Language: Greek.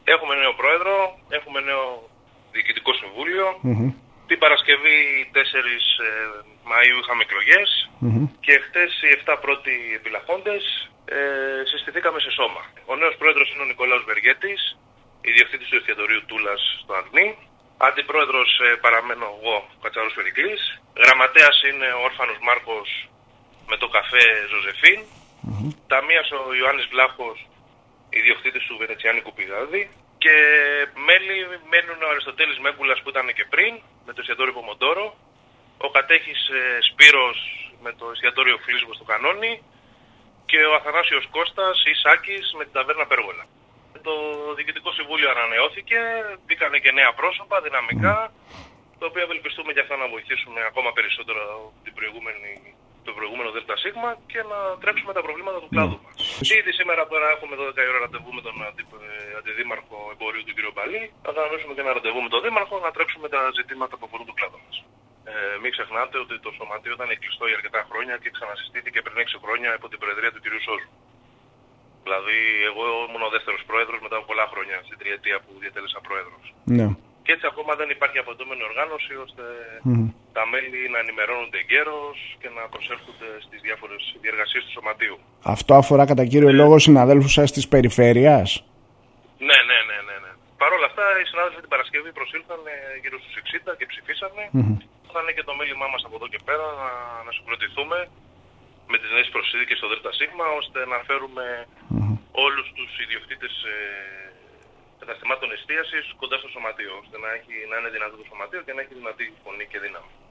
Έχουμε νέο πρόεδρο, έχουμε νέο διοικητικό συμβούλιο. Την Παρασκευή 4 Μαΐου είχαμε εκλογές και χτες οι 7 πρώτοι επιλαχόντες συστηθήκαμε σε σώμα. Ο νέος πρόεδρος είναι ο Νικολάος Βεργέτης, ιδιοκτήτης του εστιατορίου Τούλας στο Αγνί. Αντιπρόεδρος παραμένω εγώ, Κατσαρός Περικλής. Γραμματέας είναι ο όρφανος Μάρκος με το καφέ Ζωζεφίν. Ταμείας ο Ιωάννης Βλάχος, ιδιοκτήτης του Βενετσιάνικου Πηγάδι. Και μέλη μένουν ο Αριστοτέλης Μέγκουλας που ήταν και πριν, με το εστιατόριο Πομοντόρο. Ο κατέχης Σπύρος με το εστιατόριο Φλίσβο στο Κανόνι. Και ο Αθανάσιος Κώστας ή Σάκης με την ταβέρνα Πέργολα. Το Διοικητικό Συμβούλιο ανανεώθηκε, μπήκανε και νέα πρόσωπα, δυναμικά, το οποίο ευελπιστούμε και αυτά να βοηθήσουν ακόμα περισσότερο το προηγούμενο ΔΣ και να τρέξουμε τα προβλήματα του κλάδου μας. Ήδη σήμερα τώρα έχουμε 12 η ώρα ραντεβού με τον αντιδήμαρχο εμπορίου του κ. Μπαλή. Θα οργανώσουμε και ένα ραντεβού με τον δήμαρχο να τρέξουμε τα ζητήματα που αφορούν του κλάδου μας. Μην ξεχνάτε ότι το σωματείο ήταν κλειστό για αρκετά χρόνια και ξανασυστήθηκε πριν 6 χρόνια υπό την προεδρία του κ. Σόζου. Δηλαδή, εγώ ήμουν ο δεύτερος πρόεδρος μετά από πολλά χρόνια, στην τριετία που διατέλεσα πρόεδρος. Ναι. Και έτσι ακόμα δεν υπάρχει απαντώμενη οργάνωση ώστε τα μέλη να ενημερώνονται εγκαίρως και να προσέρχονται στις διάφορες διεργασίες του σωματείου. Αυτό αφορά κατά κύριο λόγο συναδέλφους σας της περιφέρειας? Ναι. Παρ' όλα αυτά, οι συνάδελφοι την Παρασκευή προσήλθαν γύρω στους 60 και ψηφίσανε. Θα είναι και το μέλημά μας από εδώ και πέρα να συγκροτηθούμε με τις νέες προσθήκες στο ΔΣ, ώστε να φέρουμε όλους τους ιδιοκτήτες καταστημάτων εστίασης κοντά στο σωματείο, ώστε να είναι δυνατό το σωματείο και να έχει δυνατή φωνή και δύναμη.